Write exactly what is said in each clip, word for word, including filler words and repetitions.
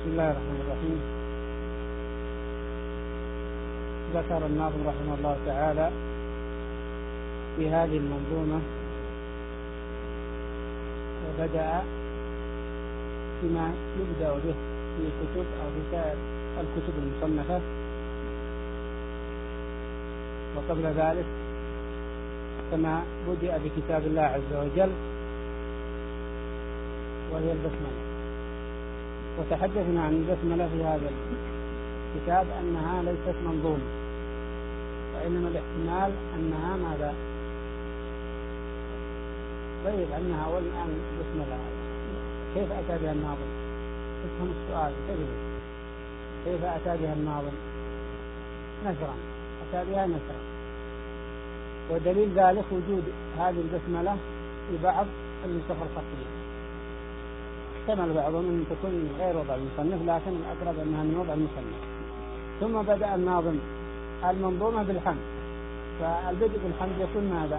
بسم الله الرحمن الرحيم. ذكر الناظم رحمه الله تعالى في هذه المنظومة وبدأ بما يبدأ به في كتب أو في سائر الكتب المصنفة، وقبل ذلك كما بدأ بكتاب الله عز وجل وهي البسملة. وتحدثنا عن البسملة في هذا الكتاب أنها ليست منظومة، وإنما الاحتمال أنها ماذا؟ طيب أنها أول الآن بسملة كيف أتى بها الناظم؟ افهم السؤال تجد كيف أتى بها الناظم؟ نثرا، أتى بها نثرا. ودليل ذلك وجود هذه البسملة في بعض النسخ الخطية، احتمل بعضهم أن تكون غير وضع المصنف، لكن الأقرب أنها من وضع المصنف. ثم بدأ الناظم المنظومة بالحمد، فالبدء بالحمد يكون ماذا؟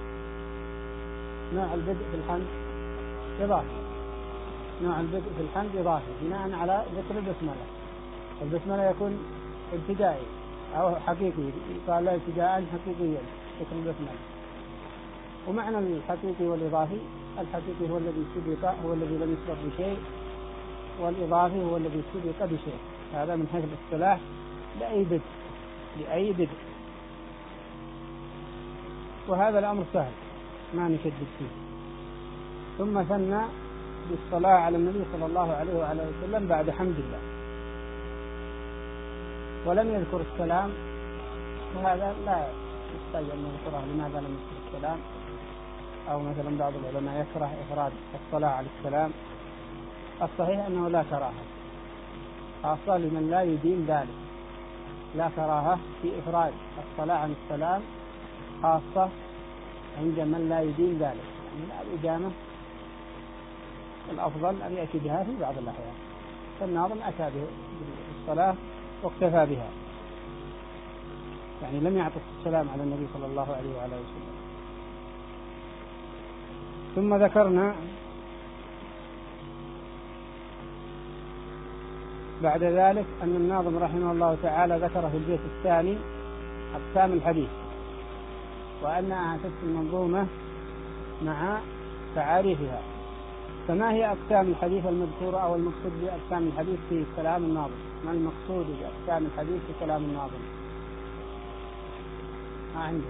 نوع البدء بالحمد إضافي، نوع البدء بالحمد إضافي بناء على ذكر البسملة. البسملة يكون ابتدائي أو حقيقي، قال لا ابتداء حقيقيا ذكر البسملة. ومعنى الحقيقي والإضافي، الحقيقي هو الذي سبق، هو الذي لم يسبق بشيء، والإضافي هو الذي سبق بشيء. هذا من حيث الاصطلاح لأي بدء لأي بدء وهذا الأمر سهل ما نشدد فيه. ثم ثنى بالصلاة على النبي صلى الله عليه وعلى وسلم بعد حمد الله، ولم يذكر السلام، وهذا لا يحتاج أن نذكره. لماذا لم يذكر السلام؟ أو مثلا بعض العلماء يكره إفراد الصلاة على السلام. الصحيح أنه لا كراهة، خاصة لمن لا يدين ذلك، لا كراهة في إفراد الصلاة عن السلام، خاصة عند من لا يدين ذلك. يعني الإجامة الأفضل أن يأتي بها في بعض الأحيان، فالناظم أتى بالصلاة واكتفى بها، يعني لم يعطف السلام على النبي صلى الله عليه وعلى وسلم. ثم ذكرنا بعد ذلك أن الناظم رحمه الله تعالى ذكر في البيت الثاني أقسام الحديث، وأنها تفصل المنظومة مع تعاريفها. فما هي أقسام الحديث المذكورة أو المقصود بأقسام الحديث في كلام الناظم؟ ما المقصود بأقسام الحديث في كلام الناظم؟ ما عندك؟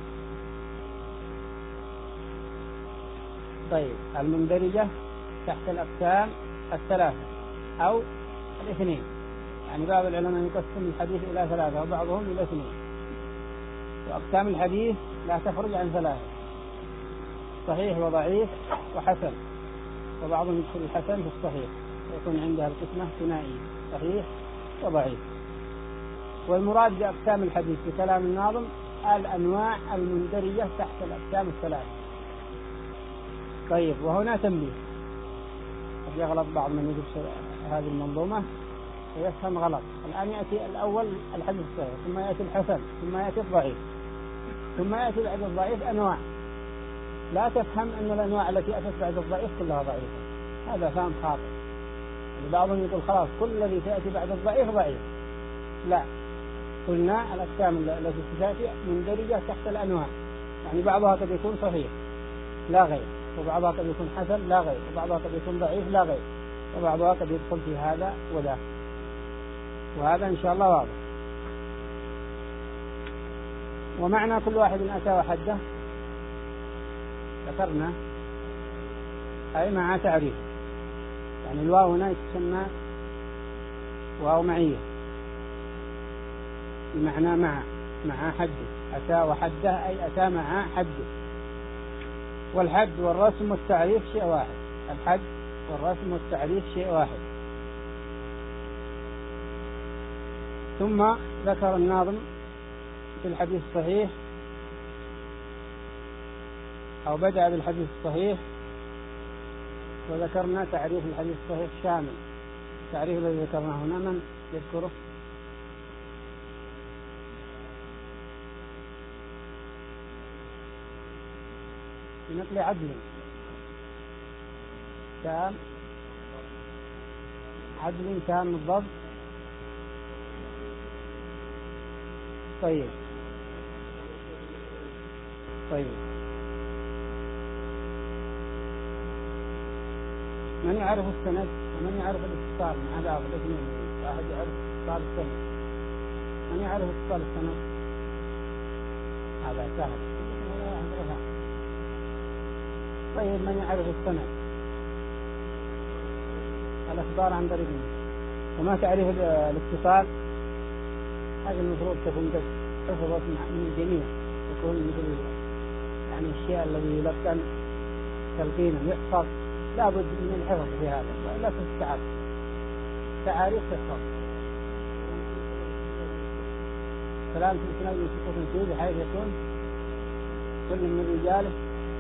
طيب، المندرجة تحت الأقسام الثلاثة أو الاثنين، يعني بعض العلماء يقسم الحديث إلى ثلاثة وبعضهم إلى اثنين. وأقسام الحديث لا تخرج عن ثلاثة: صحيح وضعيف وحسن، وبعضهم يدخل الحسن في الصحيح، يكون عندها القسمة ثنائية: صحيح وضعيف. والمراد بأقسام الحديث في كلام الناظم الأنواع المندرجة تحت الأقسام الثلاثة. طيب، وهنا تنبيه، قد يغلط بعض من يدرس هذه المنظومة ويفهم غلط. الآن يأتي الأول الحديث الصحيح، ثم يأتي الحسن، ثم يأتي الضعيف، ثم يأتي بعد الضعيف أنواع. لا تفهم أن الأنواع التي أتت بعد الضعيف كلها ضعيفة، هذا فهم خاطئ. يعني بعضهم يقول خلاص كل الذي سيأتي بعد الضعيف ضعيف. لا، قلنا الأقسام التي تأتي مندرجة تحت الأنواع، يعني بعضها قد يكون صحيح لا غير، وبعضها قد يكون حسن لا غير، وبعضها قد يكون ضعيف لا غير، وبعضها قد يدخل في هذا وذاك، وهذا إن شاء الله واضح. ومعنى كل واحد أتى وحده ذكرنا أي مع تعريف، يعني الواو هنا تسمى واو معية بمعنى مع مع حده. أتى وحده أي أتى مع حده. والحد والرسم والتعريف شيء واحد، الحد والرسم والتعريف شيء واحد. ثم ذكر الناظم في الحديث الصحيح، أو بدأ بالحديث الصحيح، وذكرنا تعريف الحديث الصحيح شامل. التعريف الذي ذكرناه هنا من يذكره؟ بنقل عدل تام عدل كان الضبط. طيب طيب من يعرف السند ومن يعرف الاتصال مع هذا الاثنين؟ واحد يعرف اتصال السند، من يعرف اتصال السند؟ هذا سهل. طيب من يعرف السند؟ الأخبار عن طريق وما تعرف الاتصال؟ هذا المفروض تكون قد حفظت من الجميع، تكون مثل يعني الشيء الذي يلقن تلقينا يحفظ، لابد من الحفظ في هذا ولا تستعب تعاريف تحفظ. كلام في الإسناد من سقوط فيه بحيث يكون كل من رجاله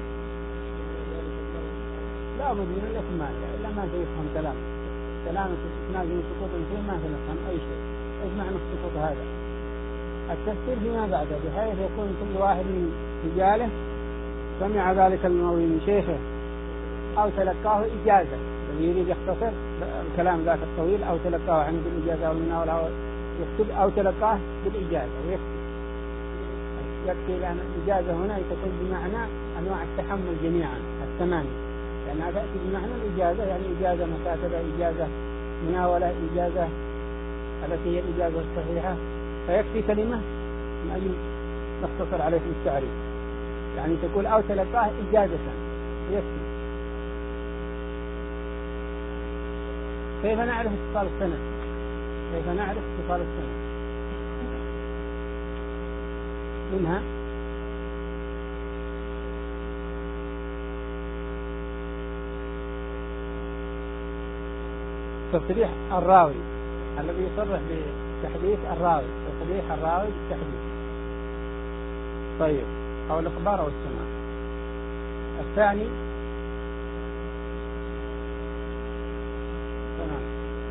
لابد من الإكمال، إلا ما سيفهم كلام كلام في الإسناد من سقوط فيه ما سنفهم أي شيء. إيش معنى السقوط هذا؟ التفسير فيما بعده بحيث يكون كل واحد من رجاله سمع ذلك المروي من شيخه أو تلقاه إجازة، الذي يريد يختصر الكلام ذاك الطويل أو تلقاه عنه بالإجازة أو من أو يكتب أو تلقاه بالإجازة ويكتب يكفي، لأن الإجازة هنا تكون بمعنى أنواع التحمل جميعا الثمانية، لأنها تأتي بمعنى الإجازة، يعني إجازة مكاتبة، إجازة مناولة، إجازة التي هي الإجازة الصحيحة، فيكفي كلمة من أجل نختصر عليه التعريف، يعني تقول أو تلقاه إجازة يكفي. كيف نعرف اتصال السند؟ كيف نعرف اتصال السند؟ منها تصريح الراوي الذي يصرح بتحديث الراوي، تصريح الراوي بالتحديث. طيب، أو الإخبار أو السماع. الثاني تمام،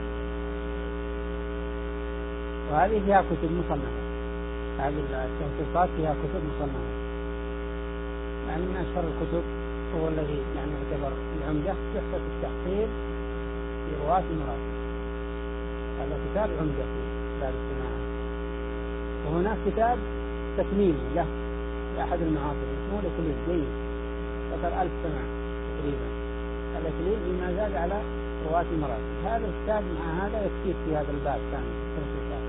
وهذه فيها كتب مصنفة، هذه التوثيقات فيها كتب مصنفة، يعني من أشهر الكتب هو الذي يعني يعتبر العمدة تحفة التحصيل في رواة المراسل، هذا كتاب عمدة في باب السماع. وهناك كتاب تكميل له لأحد المعاصرين اسمه الإكليل، جيد، ذكر ألف سماع تقريبا، الإكليل بما زاد على رواة المراسل. هذا الكتاب مع هذا يكفيك في هذا الباب ثاني التوثيقات.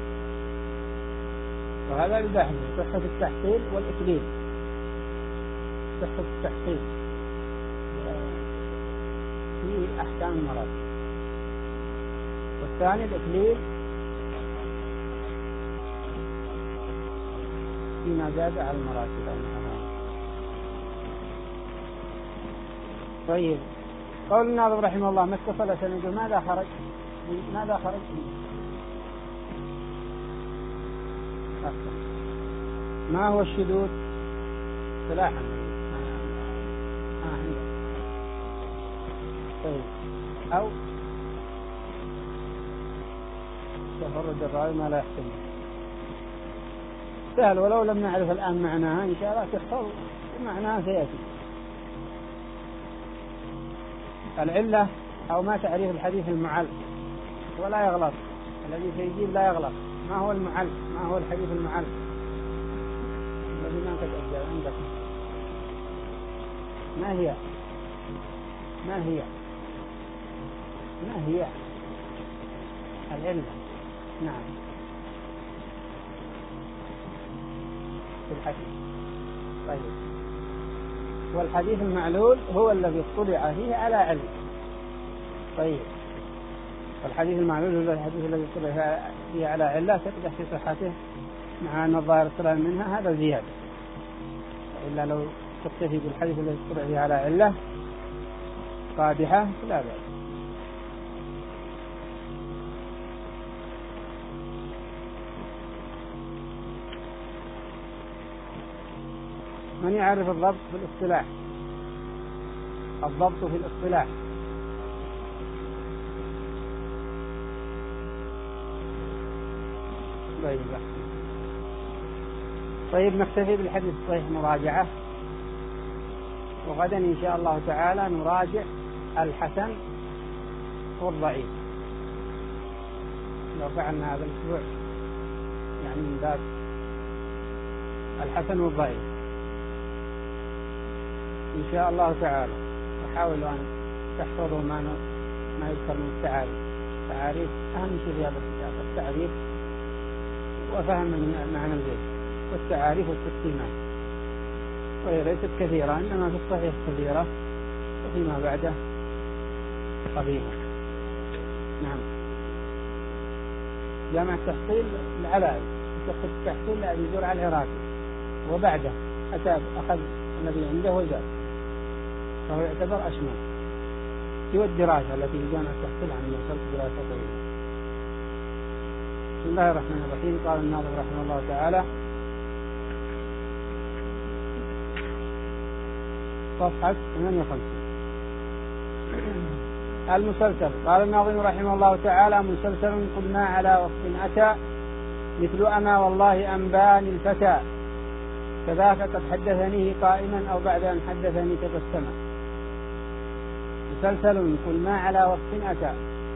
وهذا البحث صحة التحصيل والإكليل، صحة التحصيل في أحكام المراسل. والثاني الإكليل فيما زاد على المراسل أو المعاني. طيب، قول الناظم رحمه الله ما اتصل سنده ماذا خرج؟ ماذا خرج؟ أكثر. ما هو الشذوذ؟ صلاحا آه. طيب، أو تفرد الراوي ما لا يحتمل. سهل، ولو لم نعرف الآن معناها إن شاء الله تحفظ معناها سيأتي. العلة أو ما تعريف الحديث المعل، ولا يغلط الذي سيجيب لا يغلط. ما هو المعل؟ ما هو الحديث المعل الذي ما قد أجل عندكم؟ ما هي ما هي ما هي العلة؟ نعم، في الحديث. طيب، والحديث المعلول هو الذي اطلع فيه على علم. طيب، والحديث المعلول هو الحديث الذي اطلع فيه على علة تقدح في صحته مع أن الظاهر السلام منها، هذا زيادة. إلا لو تكتفي بالحديث الذي اطلع فيه على علة قادحة لا بأس. من يعرف الضبط في الاصطلاح؟ الضبط في الاصطلاح. طيب طيب نكتفي بالحديث الصحيح مراجعة، وغدا إن شاء الله تعالى نراجع الحسن والضعيف. لو فعلنا هذا الأسبوع يعني من باب الحسن والضعيف إن شاء الله تعالى. وحاولوا أن تحفظوا ما ما يذكر من التعاريف. التعاريف أهم شيء في هذا الكتاب، التعريف وفهم معنى البيت والتعاريف والتقسيمات، وهي ليست كثيرة، إنما في الصحيح كثيرة وفيما بعده قليلة. نعم. جامع التحصيل العلائي، التحصيل الذي يدور على العراقي، وبعده أتى أخذ الذي عنده وزاد، فهو يعتبر أشمل. سوى الدراسة التي في جامع التحصيل عن مرسل دراسة طويلة. بسم الله الرحمن الرحيم. قال الناظم رحمه الله تعالى صفحة ثمانية وخمسين المسلسل. قال الناظم رحمه الله تعالى مسلسل كل ما على وصف أتى مثل أما والله أنباني الفتى كذاك قد حدثنيه قائما أو بعد أن حدثني تبسما. مسلسل كل ما على وصف أتى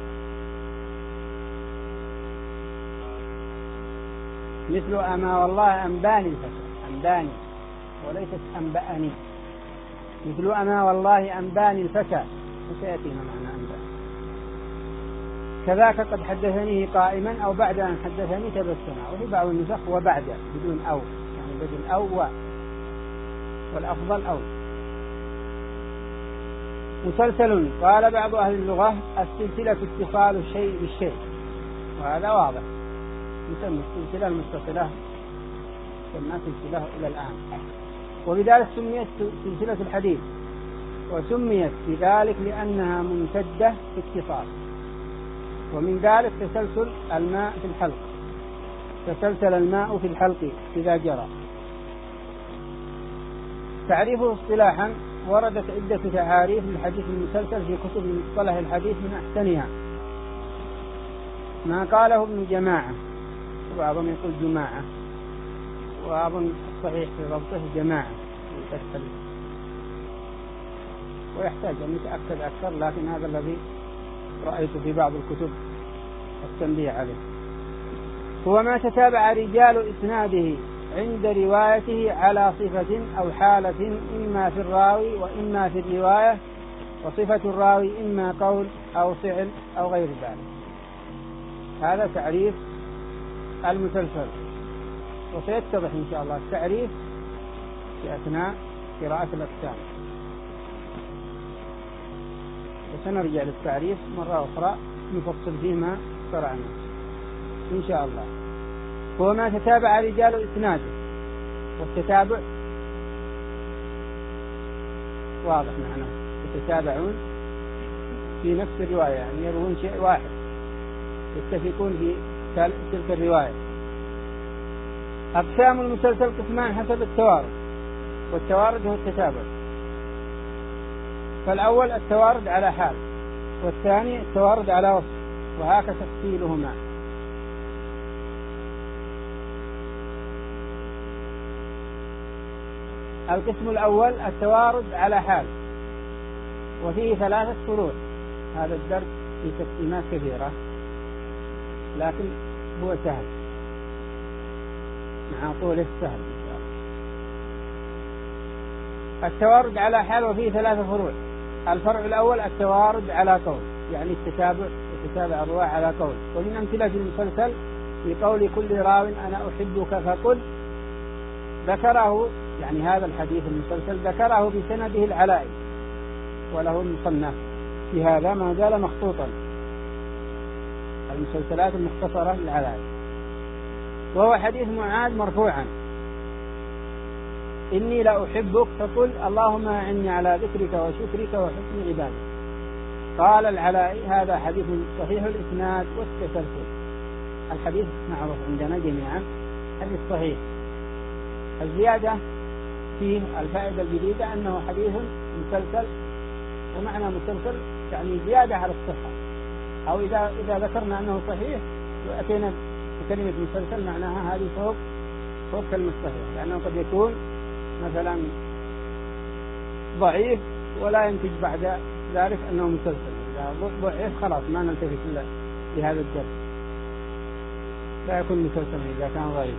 مثل أما والله أنباني الفتى، أنباني وليست أنبأني. مثل أما والله أنباني الفتى، وسيأتينا معنى أنبأ. كذاك قد حدثنيه قائما أو بعد أن حدثني تبسما. وفي بعض النسخ وبعد بدون أو، يعني بدون أو و، والأفضل أو. مسلسل. قال بعض أهل اللغة السلسلة اتصال الشيء بالشيء، وهذا واضح. يسمى السلسلة المتصلة سمى سلسلة إلى الآن، وبذلك سميت سلسلة الحديث، وسميت بذلك لأنها ممتدة في اتصال. ومن ذلك تسلسل الماء في الحلق، تسلسل الماء في الحلق إذا جرى. تعريفه اصطلاحا. وردت عدة تعاريف للحديث المسلسل في كتب مصطلح الحديث، من أحسنها ما قاله ابن جماعة، وبعضهم يقول جماعة، وأظن الصحيح في ضبطه جماعة، ويحتاج أن يتأكد أكثر، لكن هذا الذي رأيته في بعض الكتب التنبيه عليه. هو ما تتابع رجال إسناده عند روايته على صفة أو حالة، إما في الراوي وإما في الرواية، وصفة الراوي إما قول أو فعل أو غير ذلك. هذا تعريف المسلسل، وسيتضح إن شاء الله التعريف في أثناء قراءة الأقسام، وسنرجع للتعريف مرة أخرى نفصل فيه ما شرعنا إن شاء الله. هو ما تتابع رجال إسناده، والتتابع واضح معناه، يتتابعون في نفس الرواية، يعني يروون شيء واحد، يتفقون في تلك الرواية. أقسام المسلسل قسمان حسب التوارد، والتوارد هو التتابع. فالأول التوارد على حال، والثاني التوارد على وصف، وهكذا تفصيلهما. القسم الأول التوارد على حال، وفيه ثلاثة فروع. هذا الدرس في تقسيمات كثيرة، لكن هو سهل مع طوله سهل إن شاء الله. التوارد على حال وفيه ثلاثة فروع. الفرع الأول التوارد على قول، يعني التتابع يتتابع الرواة على قول. ومن أمثلة المسلسل في قول كل راو أنا أحبك فقل، ذكره يعني هذا الحديث المسلسل ذكره بسنده العلائي، وله المصنف في هذا ما زال مخطوطا، المسلسلات المختصرة للعلائي. وهو حديث معاذ مرفوعا: إني لأحبك فقل اللهم أعني على ذكرك وشكرك وحسن عبادك. قال العلائي هذا حديث صحيح الإسناد والتسلسل. الحديث معروف عندنا جميعا حديث صحيح. الزيادة فيه الفائدة الجديدة أنه حديث مسلسل، ومعنى مسلسل يعني زيادة على الصحة، أو إذا إذا ذكرنا أنه صحيح وأتينا بكلمة مسلسل معناها هذه فوق فوق كلمة صحيح، لأنه قد يكون مثلا ضعيف ولا ينتج بعد ذلك أنه مسلسل. إذا ضعيف خلاص ما نلتفت لهذا الدرس. فيكون مسلسلا إذا كان ضعيف،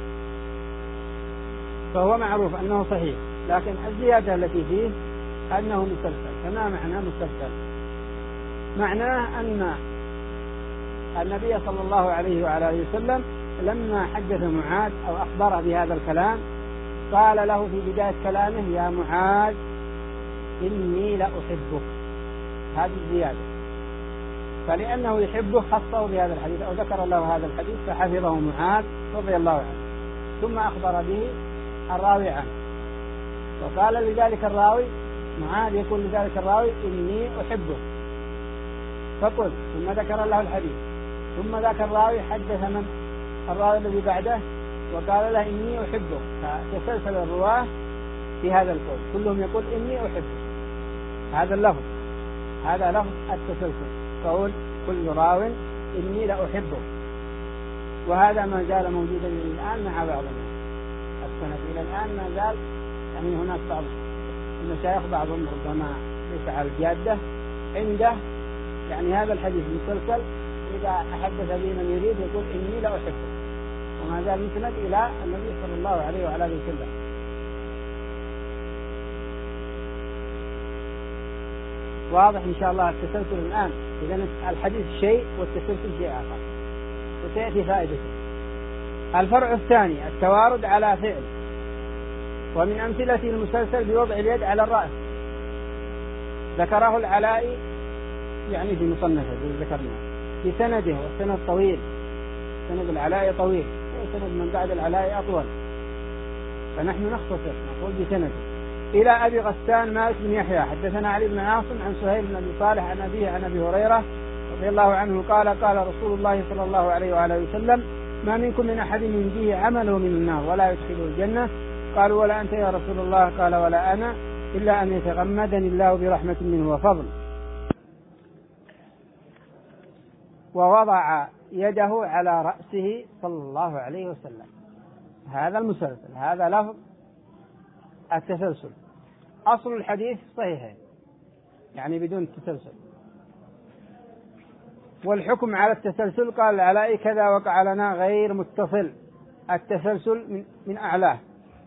فهو معروف أنه صحيح، لكن الزيادة التي فيه أنه مسلسل. فما معنى مسلسل؟ معناه أن النبي صلى الله عليه وعلى آله وسلم لما حدث معاذ أو أخبر بهذا الكلام قال له في بداية كلامه: يا معاذ إني لأحبك. هذه الزيادة، فلأنه يحبه خصه بهذا الحديث أو ذكر له هذا الحديث فحفظه معاذ رضي الله عنه، ثم أخبر به الراوي عنه، وقال لذلك الراوي معاذ يقول لذلك الراوي: إني أحبه. فقل، ثم ذكر له الحديث، ثم ذاك الراوي حدث من الراوي الذي بعده وقال له: إني أحبه. فتسلسل الرواه في هذا القول، كلهم يقول: إني أحبه. هذا اللفظ، هذا لفظ التسلسل، قول كل راو: إني لأحبه. وهذا ما زال موجودا الآن مع بعض الناس، السند إلى الآن ما زال. يعني هناك بعض المشايخ بعضهم ربما ليس على الجادة عنده يعني هذا الحديث مسلسل، إذا أحدث به من يريد يقول: إني لأحبه، وما زال مسند إلى النبي صلى الله عليه وعلى آله وسلم. واضح إن شاء الله التسلسل الآن. إذن الحديث شيء والتسلسل شيء آخر، وسيأتي فائدته. الفرع الثاني التوارد على فعل. ومن أمثلة المسلسل بوضع اليد على الرأس، ذكره العلائي يعني في مصنفه الذي ذكرناه بسنده، والسند طويل، سند العلائي طويل، وسند من بعد العلائي أطول، فنحن نختصر نقول بسنده. إلى أبي غسان مالك بن يحيى حدثنا علي بن عاصم عن سهيل بن أبي صالح عن أبيه عن أبي هريرة رضي الله عنه قال: قال رسول الله صلى الله عليه وآله وسلم: ما منكم من أحد ينجيه عمله من النار ولا يدخله الجنة. قالوا: ولا أنت يا رسول الله؟ قال: ولا أنا، إلا أن يتغمدني الله برحمة منه وفضل. ووضع يده على رأسه صلى الله عليه وسلم. هذا المسلسل، هذا لفظ التسلسل. أصل الحديث صحيحين يعني بدون التسلسل. والحكم على التسلسل قال العلائي: كذا وقع لنا غير متصل. التسلسل من, من أعلاه.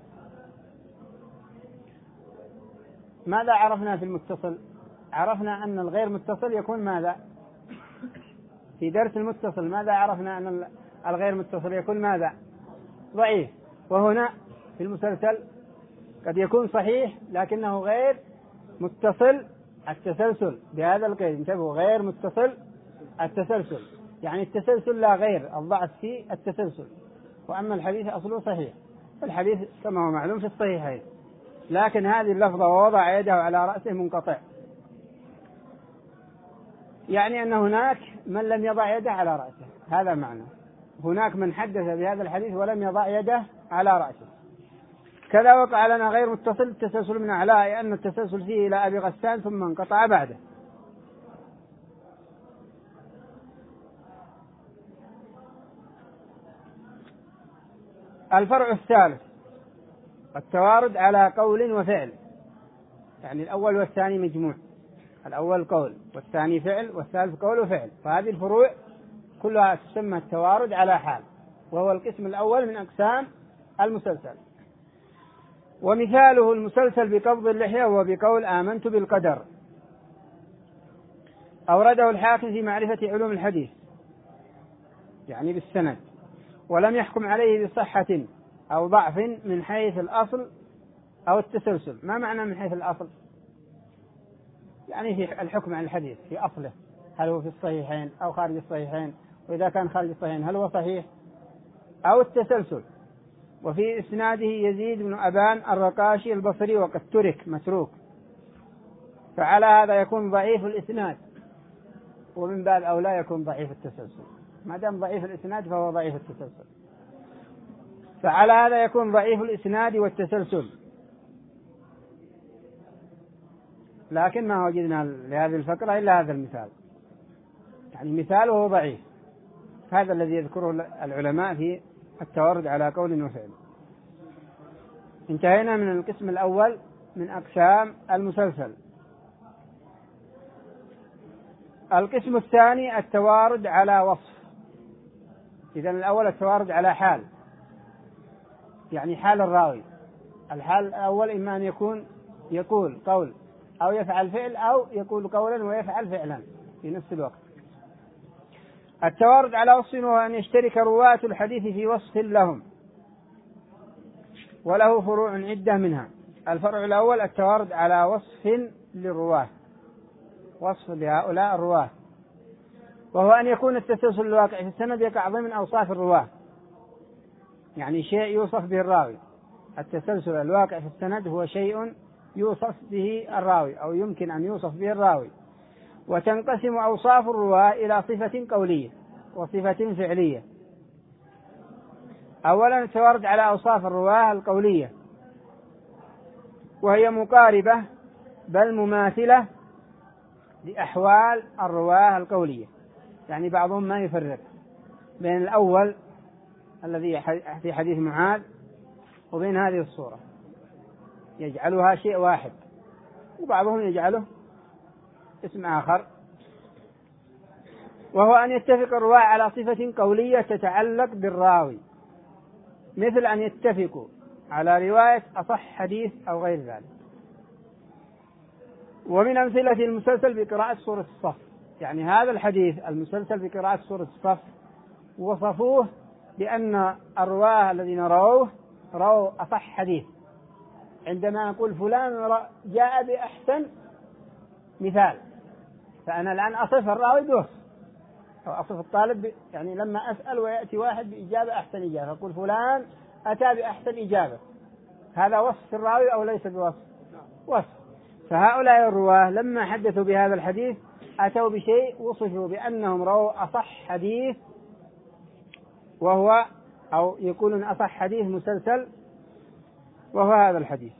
ماذا عرفنا في المتصل؟ عرفنا أن الغير متصل يكون ماذا؟ في درس المتصل ماذا عرفنا؟ أن الغير متصل يكون ماذا؟ ضعيف. وهنا في المسلسل قد يكون صحيح لكنه غير متصل التسلسل، بهذا القيد انتبهوا: غير متصل التسلسل، يعني التسلسل لا غير، الضعف في التسلسل. وأما الحديث أصله صحيح، الحديث كما هو معلوم في الصحيحين، لكن هذه اللفظة ووضع يده على رأسه منقطع، يعني أن هناك من لم يضع يده على رأسه، هذا معنى. هناك من حدث بهذا الحديث ولم يضع يده على رأسه. كذا وقع لنا غير متصل التسلسل من أعلاه، أن التسلسل فيه إلى أبي غسان ثم انقطع بعده. الفرع الثالث التوارد على قول وفعل، يعني الأول والثاني مجموع، الأول قول والثاني فعل والثالث قول وفعل، فهذه الفروع كلها تسمى التوارد على حال، وهو القسم الأول من أقسام المسلسل. ومثاله المسلسل بقبض اللحية وبقول آمنت بالقدر. أورده الحاكم في معرفة علوم الحديث يعني بالسند، ولم يحكم عليه بصحة أو ضعف من حيث الأصل أو التسلسل. ما معنى من حيث الأصل؟ يعني في الحكم عن الحديث في أصله، هل هو في الصحيحين أو خارج الصحيحين، وإذا كان خارج الصحيحين هل هو صحيح، أو التسلسل. وفي إسناده يزيد بن أبان الرقاشي البصري وقد ترك متروك، فعلى هذا يكون ضعيف الإسناد، ومن باب أولى يكون ضعيف التسلسل. ما دام ضعيف الإسناد فهو ضعيف التسلسل، فعلى هذا يكون ضعيف الإسناد والتسلسل. لكن ما وجدنا لهذه الفقرة إلا هذا المثال، يعني مثاله ضعيف، هذا الذي يذكره العلماء في التوارد على قول وفعل. انتهينا من القسم الأول من أقسام المسلسل. القسم الثاني التوارد على وصف. إذن الأول التوارد على حال، يعني حال الراوي. الحال الأول إما أن يكون يقول قول أو يفعل فعل، أو يقول قولا ويفعل فعلا في نفس الوقت. التوارد على وصف هو أن يشترك رواة الحديث في وصف لهم، وله فروع عدة منها. الفرع الأول التوارد على وصف للرواة، وصف لهؤلاء الرواة، وهو أن يكون التسلسل الواقع في السند يقع ضمن أوصاف الرواة، يعني شيء يوصف به الراوي. التسلسل الواقع في السند هو شيء يوصف به الراوي أو يمكن أن يوصف به الراوي. وتنقسم أوصاف الرواة إلى صفة قولية وصفة فعلية. أولا التوارد على أوصاف الرواة القولية، وهي مقاربة بل مماثلة لأحوال الرواة القولية، يعني بعضهم ما يفرق بين الأول الذي في حديث معاذ وبين هذه الصورة، يجعلها شيء واحد، وبعضهم يجعله اسم آخر. وهو أن يتفق الرواة على صفة قولية تتعلق بالراوي، مثل أن يتفقوا على رواية أصح حديث أو غير ذلك. ومن أمثلة المسلسل بقراءة سورة الصف، يعني هذا الحديث المسلسل بقراءة سورة الصف وصفوه بأن الرواة الذين رووه رووا أصح حديث. عندما أقول فلان جاء بأحسن مثال، فأنا الآن أصف الراوي بوصف، أو أصف الطالب، يعني لما أسأل ويأتي واحد بإجابة أحسن إجابة أقول فلان أتى بأحسن إجابة، هذا وصف الراوي أو ليس بوصف؟ وصف. فهؤلاء الرواه لما حدثوا بهذا الحديث أتوا بشيء وصفوا بأنهم رووا أصح حديث، وهو أو يقولون أصح حديث مسلسل، وهو هذا الحديث.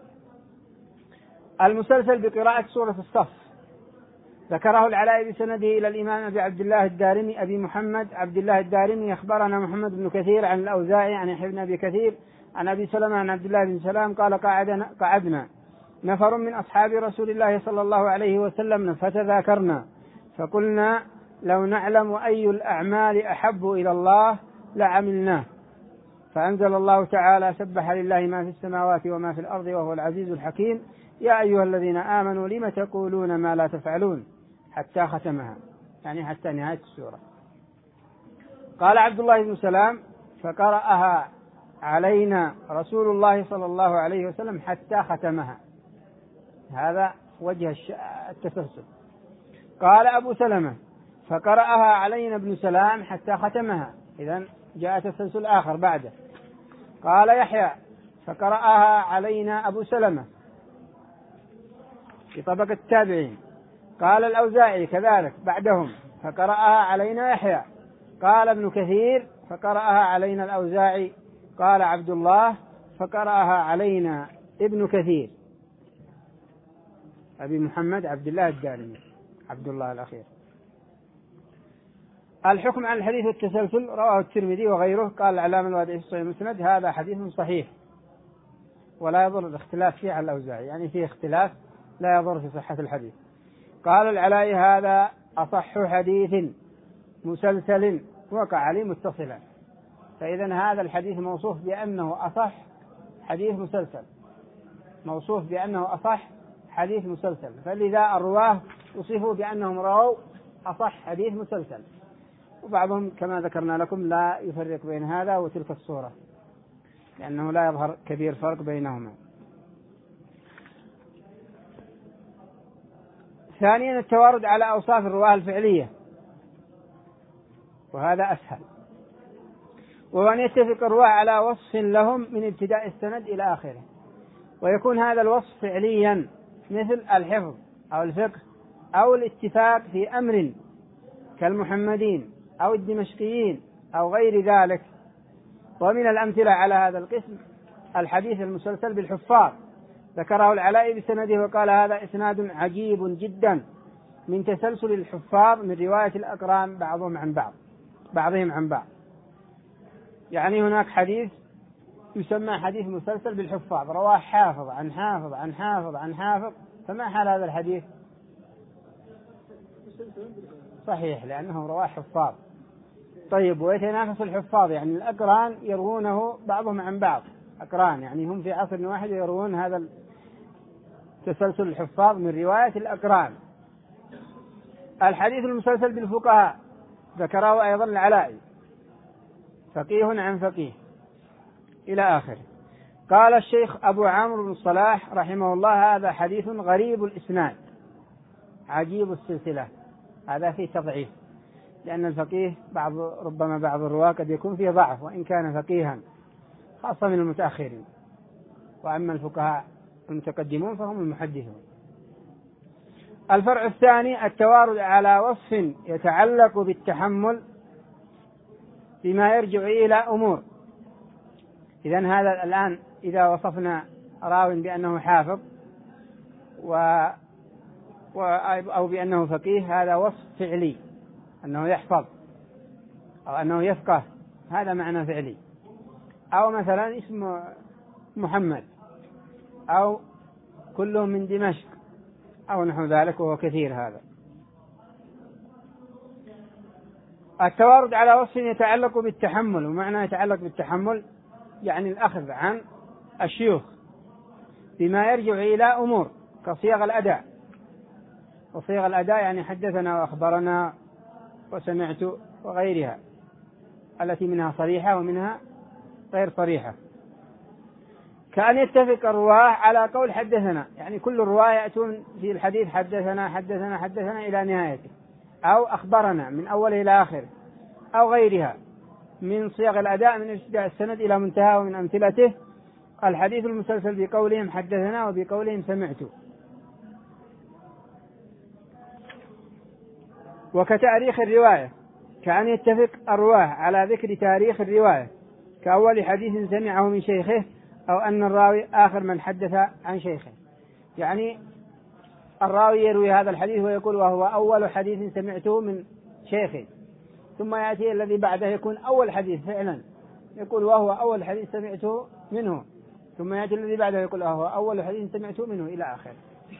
المسلسل بقراءة سورة الصف ذكره العلاء بسنده إلى الإمام أبي عبد الله الدارمي أبي محمد عبد الله الدارمي أخبرنا محمد بن كثير عن الأوزاعي عن يحيى بن أبي كثير عن أبي سلمة عن عبد الله بن سلام قال قعدنا, قعدنا نفر من أصحاب رسول الله صلى الله عليه وسلم فتذاكرنا فقلنا لو نعلم أي الأعمال أحب إلى الله لعملناه، فأنزل الله تعالى سبح لله ما في السماوات وما في الأرض وهو العزيز الحكيم يا أيها الذين آمنوا لم تقولون ما لا تفعلون حتى ختمها، يعني حتى نهاية السورة. قال عبد الله بن سلام فقرأها علينا رسول الله صلى الله عليه وسلم حتى ختمها، هذا وجه التسلسل. قال أبو سلمة فقرأها علينا ابن سلام حتى ختمها، إذن جاء تسلسل آخر بعده. قال يحيى فقرأها علينا أبو سلمة في طبقة التابعين. قال الأوزاعي كذلك بعدهم فقرأها علينا يحيى. قال ابن كثير فقرأها علينا الأوزاعي. قال عبد الله فقرأها علينا ابن كثير أبي محمد عبد الله الدارمي عبد الله الأخير. الحكم عن الحديث والتسلسل رواه الترمذي وغيره. قال العلامة الوادعي في صحيح المسند هذا حديث صحيح ولا يضر الاختلاف فيه على الأوزاعي، يعني فيه اختلاف لا يضر في صحة الحديث. قال العلاء هذا أصح حديث مسلسل وقع عليه متصلا، فإذا هذا الحديث موصوف بأنه أصح حديث مسلسل، موصوف بأنه أصح حديث مسلسل، فلذا الرواه وصفوا بأنهم رووا أصح حديث مسلسل. وبعضهم كما ذكرنا لكم لا يفرق بين هذا وتلك الصورة لأنه لا يظهر كبير فرق بينهما. ثانيا التوارد على أوصاف الرواه الفعلية، وهذا أسهل، وهو أن يتفق الرواه على وصف لهم من ابتداء السند إلى آخره، ويكون هذا الوصف فعليا مثل الحفظ أو الفقه أو الاتفاق في أمر كالمحمدين أو الدمشقيين أو غير ذلك. ومن الأمثلة على هذا القسم الحديث المسلسل بالحفاظ ذكره العلاء بسنده وقال هذا إسناد عجيب جدا من تسلسل الحفاظ من رواية الأقران بعضهم عن بعض بعضهم عن بعض، يعني هناك حديث يسمى حديث مسلسل بالحفاظ رواه حافظ عن حافظ عن حافظ عن حافظ، فما حال هذا الحديث؟ صحيح لأنه رواه حفاظ. طيب، ويتنافس الحفاظ، يعني الأقران يروونه بعضهم عن بعض، أقران يعني هم في عصر واحد يروون هذا تسلسل الحفاظ من رواية الأقران. الحديث المسلسل بالفقهاء ذكره أيضا العلائي، فقيه عن فقيه إلى آخره. قال الشيخ أبو عمرو بن الصلاح رحمه الله: هذا حديث غريب الإسناد عجيب السلسلة. هذا فيه تضعيف، لأن الفقيه بعض ربما بعض الرواة قد يكون فيه ضعف وإن كان فقيها، خاصة من المتأخرين، وأما الفقهاء المتقدمون فهم المحدثون. الفرع الثاني: التوارد على وصف يتعلق بالتحمل بما يرجع إلى أمور. إذن هذا الآن إذا وصفنا راو بأنه حافظ و... و... أو بأنه فقيه، هذا وصف فعلي، أنه يحفظ أو أنه يفقه، هذا معنى فعلي. أو مثلا اسم محمد، أو كلهم من دمشق، أو نحو ذلك، وهو كثير هذا. التوارد على وصف يتعلق بالتحمل، ومعنى يتعلق بالتحمل يعني الأخذ عن الشيوخ بما يرجع إلى أمور كصيغ الأداء. وصيغ الأداء يعني حدثنا وأخبرنا وسمعت وغيرها، التي منها صريحة ومنها غير صريحة. كأن يتفق الرواة على قول حدثنا، يعني كل الرواة يأتون في الحديث حدثنا حدثنا حدثنا إلى نهايته، أو أخبرنا من أول إلى آخر، أو غيرها من صيغ الأداء من ابتداء السند إلى منتهى. ومن أمثلته الحديث المسلسل بقولهم حدثنا وبقولهم سمعت. وكتاريخ الرواية، كأن يتفق الرواة على ذكر تاريخ الرواية كأول حديث سمعه من شيخه، أو أن الراوي آخر من حدث عن شيخه. يعني الراوي يروي هذا الحديث ويقول وهو أول حديث سمعته من شيخه، ثم يأتي الذي بعده يكون أول حديث فعلا، يقول وهو أول حديث سمعته منه، ثم يأتي الذي بعده يقول وهو أول حديث سمعته منه إلى آخر.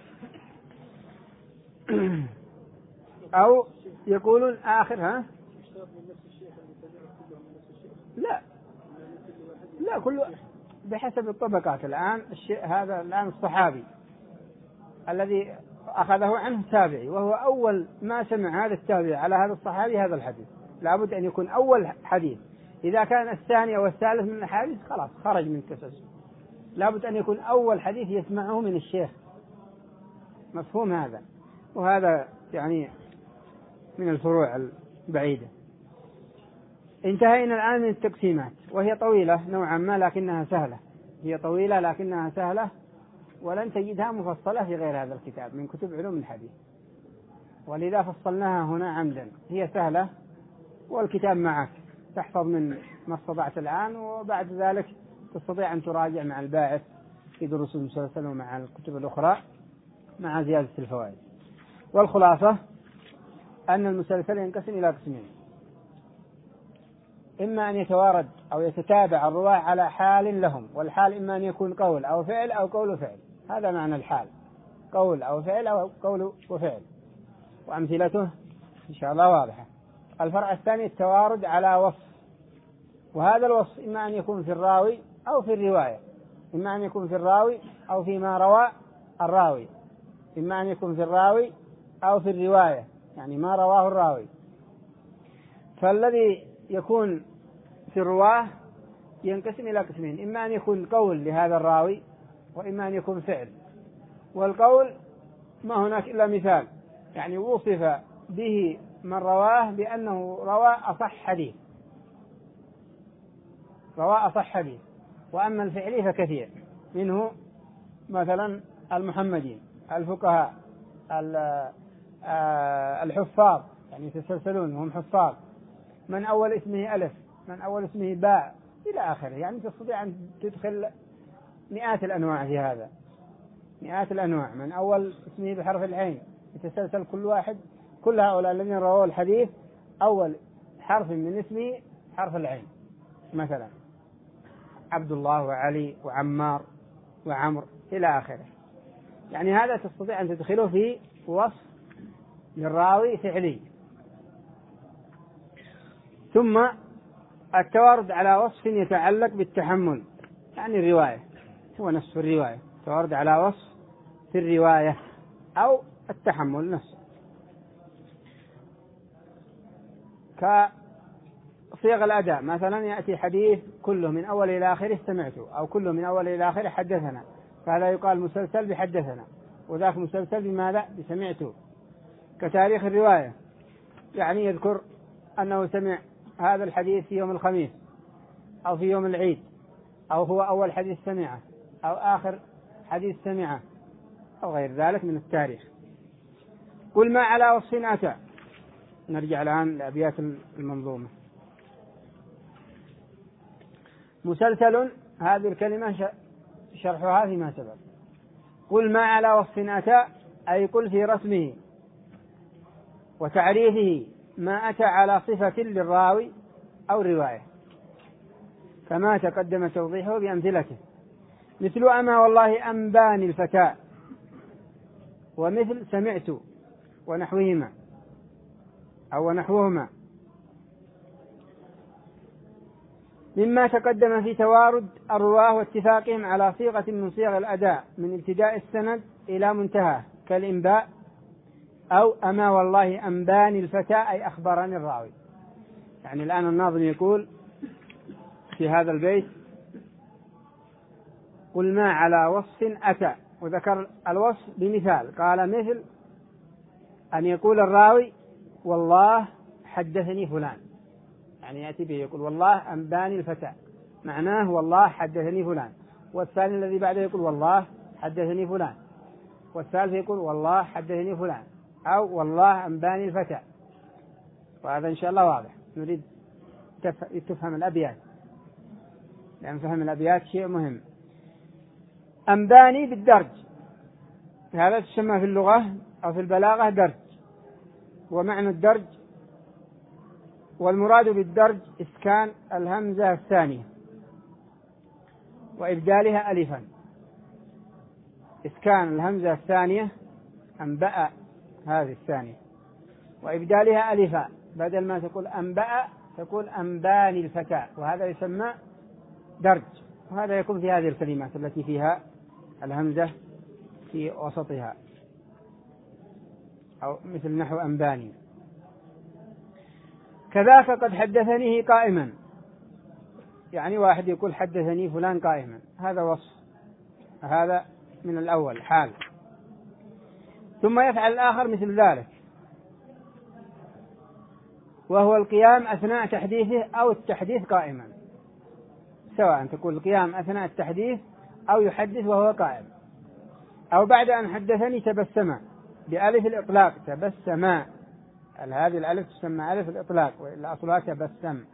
أو يقولون آخر ها لا لا كل بحسب الطبقات. الآن الشيء هذا الآن الصحابي الذي أخذه عنه التابعي، وهو أول ما سمع هذا التابعي على هذا الصحابي هذا الحديث، لابد أن يكون أول حديث. إذا كان الثاني أو الثالث من الحديث خلاص خرج من التسلسل، لابد أن يكون أول حديث يسمعه من الشيخ. مفهوم هذا؟ وهذا يعني من الفروع البعيدة. انتهينا الآن من التقسيمات، وهي طويلة نوعا ما لكنها سهلة. هي طويلة لكنها سهلة، ولن تجدها مفصلة في غير هذا الكتاب من كتب علوم الحديث، ولذا فصلناها هنا عمدا. هي سهلة والكتاب معك، تحفظ من ما استطعت الآن، وبعد ذلك تستطيع أن تراجع مع الباعث في دروس المسلسل ومع الكتب الأخرى مع زيادة الفوائد. والخلاصة أن المسلسل ينقسم إلى قسمين: إما أن يتوارد أو يتتابع الرواة على حال لهم، والحال إما أن يكون قول أو فعل أو قول وفعل. هذا معنى الحال، قول أو فعل أو قول وفعل، وأمثلته إن شاء الله واضحة. الفرع الثاني التوارد على وصف، وهذا الوصف إما أن يكون في الراوي أو في الرواية، إما أن يكون في الراوي أو فيما روى الراوي، إما أن يكون في الراوي أو في الرواية يعني ما رواه الراوي. فالذي يكون في الرواه ينقسم إلى قسمين: إما أن يكون قول لهذا الراوي، وإما أن يكون فعل. والقول ما هناك إلا مثال، يعني وصف به من رواه بأنه روى أصح حديث، روى أصح حديث. وأما الفعل فكثير منه، مثلا المحمدين، الفقهاء، الحفاظ يعني يتسلسلون وهم حفاظ، من أول اسمه ألف، من أول اسمه باء إلى آخره. يعني تستطيع أن تدخل مئات الأنواع في هذا، مئات الأنواع. من أول اسمه بحرف العين يتسلسل كل واحد، كل هؤلاء الذين رووا الحديث أول حرف من اسمه حرف العين، مثلا عبد الله وعلي وعمار وعمر إلى آخره. يعني هذا تستطيع أن تدخله في وصف للراوي فعلي. ثم التوارد على وصف يتعلق بالتحمل، يعني الرواية، هو نفس الرواية، التوارد على وصف في الرواية أو التحمل نفسه، كصيغ الأداء. مثلا يأتي حديث كله من أول إلى آخره سمعته، أو كله من أول إلى آخره حدثنا، فهذا يقال مسلسل بحدثنا، وذاك مسلسل بماذا؟ بسمعته. كتاريخ الرواية، يعني يذكر أنه سمع هذا الحديث في يوم الخميس أو في يوم العيد، أو هو أول حديث سمعه أو آخر حديث سمعه أو غير ذلك من التاريخ. قل ما على وصف أتى. نرجع الآن لأبيات المنظومة. مسلسل، هذه الكلمة شرحها فيما سبق. قل ما على وصف أتى، أي قل في رسمه وتعريفه ما أتى على صفة للراوي أو الرواية، كما تقدم توضيحه بأمثلته، مثل أما والله أنباني الفتاة، ومثل سمعت ونحوهما أو ونحوهما، مما تقدم في توارد الرواه واتفاقهم على صيغة من صيغ الأداء من ابتداء السند إلى منتهى، كالإنباء أو أما والله أنباني الفتاة، أي أخبرني الراوي. يعني الآن الناظم يقول في هذا البيت قل ما على وصف أتى، وذكر الوصف بمثال، قال مثل أن يقول الراوي والله حدثني فلان، يعني يأتي به يقول والله أنباني الفتاة، معناه والله حدثني فلان. والثاني الذي بعده يقول والله حدثني فلان، والثالث يقول والله حدثني فلان، أو والله أنباني الفتاة. وهذا إن شاء الله واضح. نريد تفهم الأبيات، لأن فهم الأبيات شيء مهم. أنباني بالدرج، هذا تسمى في اللغة أو في البلاغة درج، ومعنى الدرج والمراد بالدرج إسكان الهمزة الثانية وإبدالها ألفا. إسكان الهمزة الثانية أنبأ هذه الثانية وإبدالها ألفا، بدل ما تقول أنبأ تقول أنباني الفتاة، وهذا يسمى درج. وهذا يكون في هذه الكلمات التي فيها الهمزة في وسطها، أو مثل نحو أنباني. كذاك قد حدثنيه قائما، يعني واحد يقول حدثني فلان قائما، هذا وصف، هذا من الأول حال. ثم يفعل الآخر مثل ذلك، وهو القيام أثناء تحديثه أو التحديث قائما، سواء تقول القيام أثناء التحديث أو يحدث وهو قائم، أو بعد أن حدثني تبسم بألف الإطلاق، تبسم، هذه الألف تسمى ألف الإطلاق وإلا أصلها تبسم.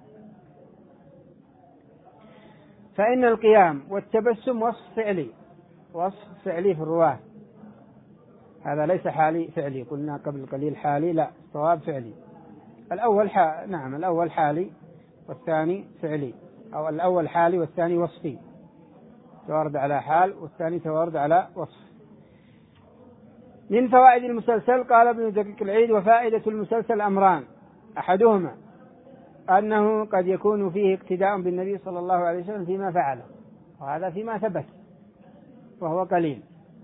فإن القيام والتبسم وصف فعلي، وصف فعلي في الرواة، هذا ليس حالي فعلي، قلنا قبل قليل حالي، لا، صواب فعلي. الأول حا... نعم الأول حالي والثاني فعلي، أو الأول حالي والثاني وصفي، توارد على حال والثاني توارد على وصف. من فوائد المسلسل قال ابن دقيق العيد: وفائدة المسلسل أمران، أحدهما أنه قد يكون فيه اقتداء بالنبي صلى الله عليه وسلم فيما فعله، وهذا فيما ثبت وهو قليل،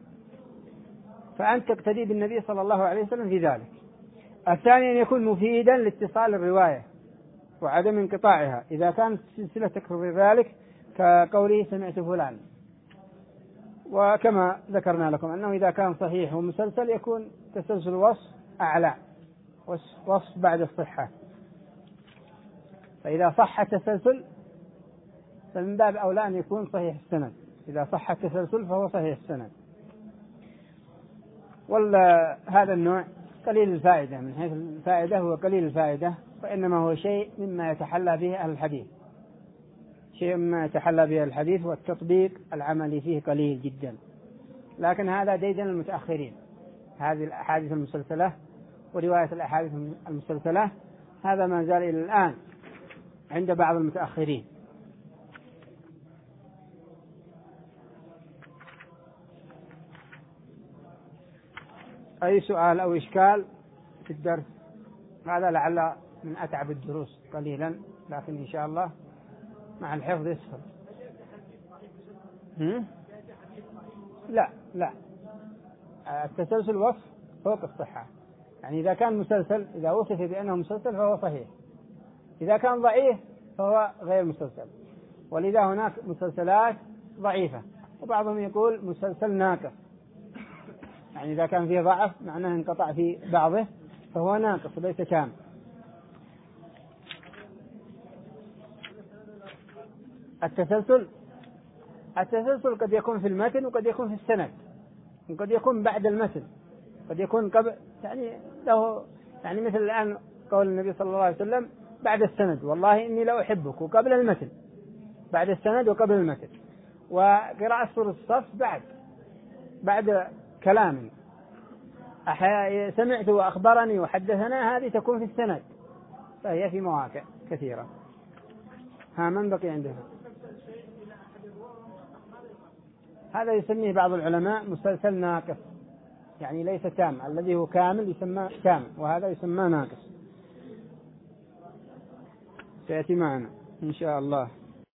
فأنت تقتدي بالنبي صلى الله عليه وسلم في ذلك. الثاني أن يكون مفيدا لاتصال الرواية وعدم انقطاعها، إذا كانت سلسلة تكرر ذلك كقوله سمعت فلان. وكما ذكرنا لكم أنه إذا كان صحيح ومسلسل يكون تسلسل وصف أعلى، وصف بعد الصحة، فإذا صح التسلسل فمن باب أولى أن يكون صحيح السند، إذا صح التسلسل فهو صحيح السند. وهذا النوع قليل الفائدة، من حيث الفائدة هو قليل الفائدة، وإنما هو شيء مما يتحلى به أهل الحديث، شيء مما يتحلى به الحديث، والتطبيق العملي فيه قليل جدا. لكن هذا ديدن المتأخرين، هذه الأحاديث المسلسلة ورواية الأحاديث المسلسلة هذا ما زال إلى الآن عند بعض المتأخرين. أي سؤال أو إشكال في الدرس هذا لعل من أتعب الدروس قليلا، لكن إن شاء الله مع الحفظ يسهل. لا لا، التسلسل وصف فوق الصحة. يعني إذا كان مسلسل، إذا وصف بأنه مسلسل فهو صحيح، إذا كان ضعيف فهو غير مسلسل. ولذا هناك مسلسلات ضعيفة، وبعضهم يقول مسلسل ناقص، يعني إذا كان فيه ضعف معناه انقطع في بعضه فهو ناقص وليس كامل. التسلسل التسلسل قد يكون في المتن وقد يكون في السند، وقد يكون بعد المتن، قد يكون قبل، يعني له، يعني مثل الآن قول النبي صلى الله عليه وسلم بعد السند والله إني لا أحبك، وقبل المتن، بعد السند وقبل المتن. وقراءة سورة الصف بعد بعد كلام سمعت وأخبرني وحدثنا، هذه تكون في السند، فهي في مواقع كثيرة. ها من بقي عندنا؟ هذا يسميه بعض العلماء مسلسل ناقص، يعني ليس تام. الذي هو كامل يسمى كامل، وهذا يسمى ناقص. سيأتي معنا إن شاء الله.